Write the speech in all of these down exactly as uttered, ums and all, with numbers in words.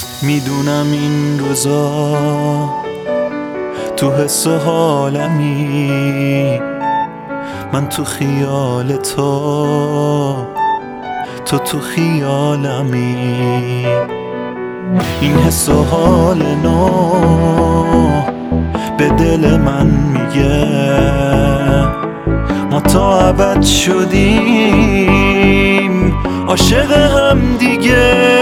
میدونم این روزا تو حس و حالمی، من تو خیال تو، تو تو خیالمی. این حس و حال نو به دل من میگه ما تا ابد شدیم عاشق هم دیگه.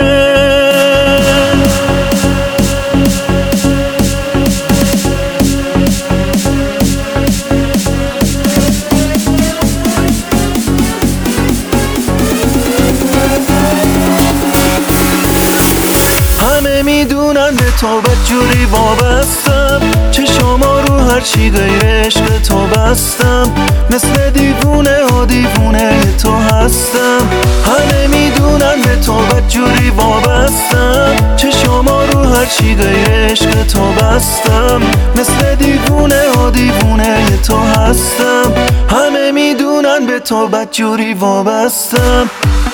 همه میدونن به تو بدجوری وابستم، چشما رو هرچی غیر عشق تو بستم، مثل دیوونه ها دیوونه تو هستم. همه میدونن به تو بدجوری وابستم، چشما رو هرچی غیر عشق تو بستم، مثل دیوونه ها دیوونه تو هستم. همه میدونن به تو بدجوری وابستم.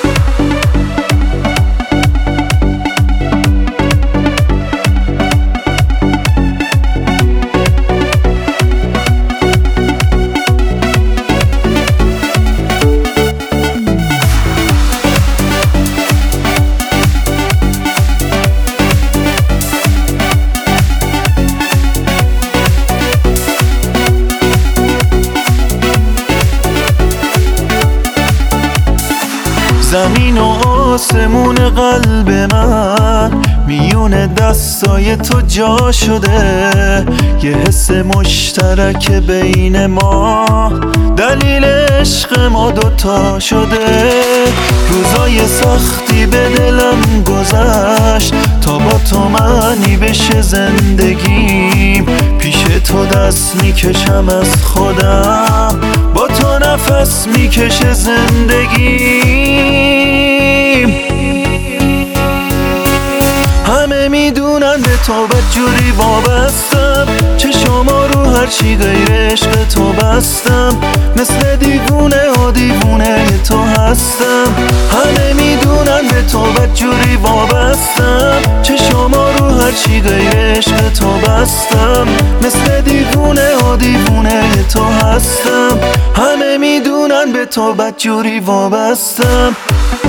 زمین و آسمون قلب من میون دستای تو جا شده، یه حس مشترک بین ما دلیل عشق ما دوتا شده. روزای سختی به دلم گذشت تا با تو معنی بشه زندگیم، پیش تو دست میکشم از خودم، با تو نفس میکشه زندگیم. همه میدونن به تو بدجوری وابستم، چشما رو هرچی غیر عشق تو بستم، مثل دیوونه ها دیوونه تو هستم. همه میدونن به تو بدجوری وابستم، چشما رو هرچی غیر عشق تو بستم، مثل دیوونه ها دیوونه تو هستم. همه میدونن به تو بدجوری وابستم.